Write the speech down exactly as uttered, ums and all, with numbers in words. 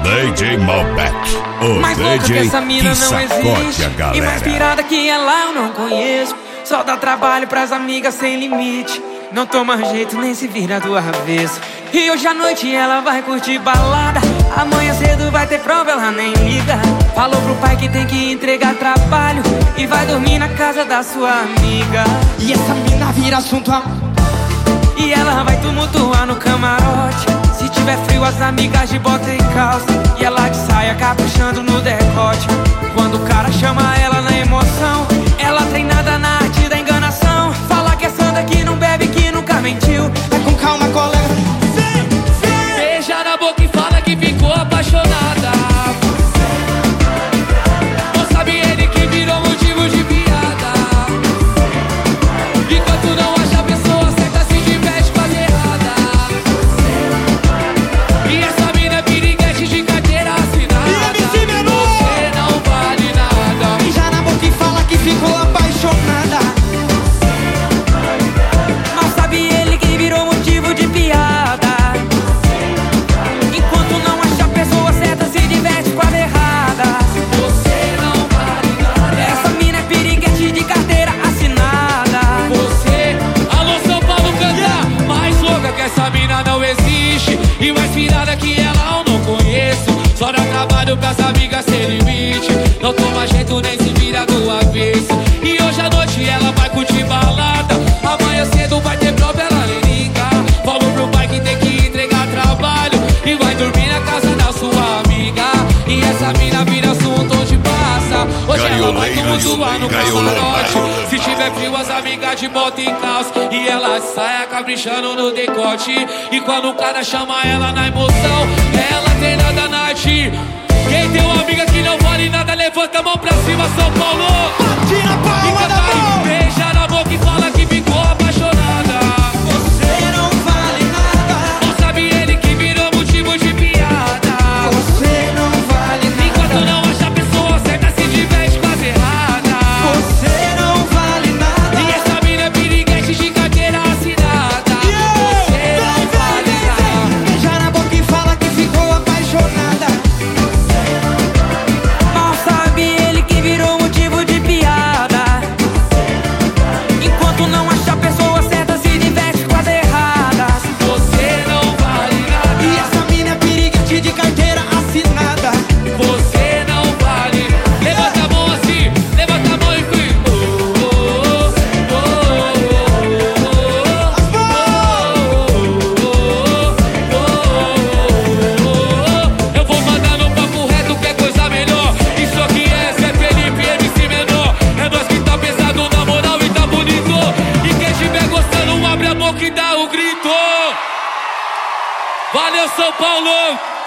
D J Malbec, o mais louca que essa mina que não existe. a galera. E mais pirada que ela eu não conheço. Só dá trabalho pras amigas sem limite. Não toma jeito nem se vira do avesso. E hoje à noite ela vai curtir balada. Amanhã cedo vai ter prova, ela nem liga. Falou pro pai que tem que entregar trabalho e vai dormir na casa da sua amiga. E essa mina vira assunto a... E ela vai tumultuar no camarote. Se tiver frio as amigas de bota e calça, e ela de saia caprichando no decote. Quando o cara chama ela na emoção, ela treinada na arte da enganação. Fala que é santa que não bebe, que nunca mentiu. Vai com calma, colega. Vem, vem. Beija na boca e fala que ficou apaixonada. Não sabe ele que virou motivo de piada. Enquanto não acha a pessoa certa, se diverte com as erradas. E essa mina é piriguete de carteira assinada. Você não vale nada. Beija na boca e fala que ficou apaixonada. Mal sabe ele que virou motivo de piada. Enquanto não acha a pessoa certa, se diverte com as erradas. Você não vale nada. Essa mina é piriguete de carteira assinada. Você, alô São Paulo, canta. Mais louca que essa mina não existe. E mais pirada que ela eu não conheço. Só dá trabalho pras amigas sem limite. Não toma jeito nem se vira do avesso. E hoje à noite ela vai curtir balada. Amanhã cedo vai ter prova, ela nem liga. Falou pro pai que tem que entregar trabalho e vai dormir na casa da sua amiga. E essa mina vira assunto onde passa. Hoje ela vai tumultuar no camarote. Se tiver frio as amigas de bota e calça, e ela sai caprichando no decote. E quando o cara chama ela na emoção, ela tem nada na arte. Quem tem uma amiga que não vale nada, levanta a mão pra cima, São Paulo. Bate na palma da mão. Beija na boca e fala que ficou apaixonada. Você não vale nada. Não sabe ele que virou motivo de piada. Você não vale nada. Enquanto não acha a pessoa certa, se diverte com as erradas. Você não vale nada. E essa mina é piriguete de carteira assinada. Você não vale nada. Beija na boca e fala que ficou apaixonada. Mal sabe ele que virou motivo de piada. Enquanto não acha a pessoa certa, se diverte com as erradas. Você não vale nada. E essa mina é piriguete de carteira assinada. Você não vale. Levanta a mão assim, levanta a mão e fui. Oh, oh, oh, oh. Eu vou mandar no papo reto que é coisa melhor. Isso aqui é Zé Felipe, M C Menor. É nós que tá pesado na moral e tá bonito. E quem estiver gostando, abre a boca e dá o grito. Valeu, São Paulo!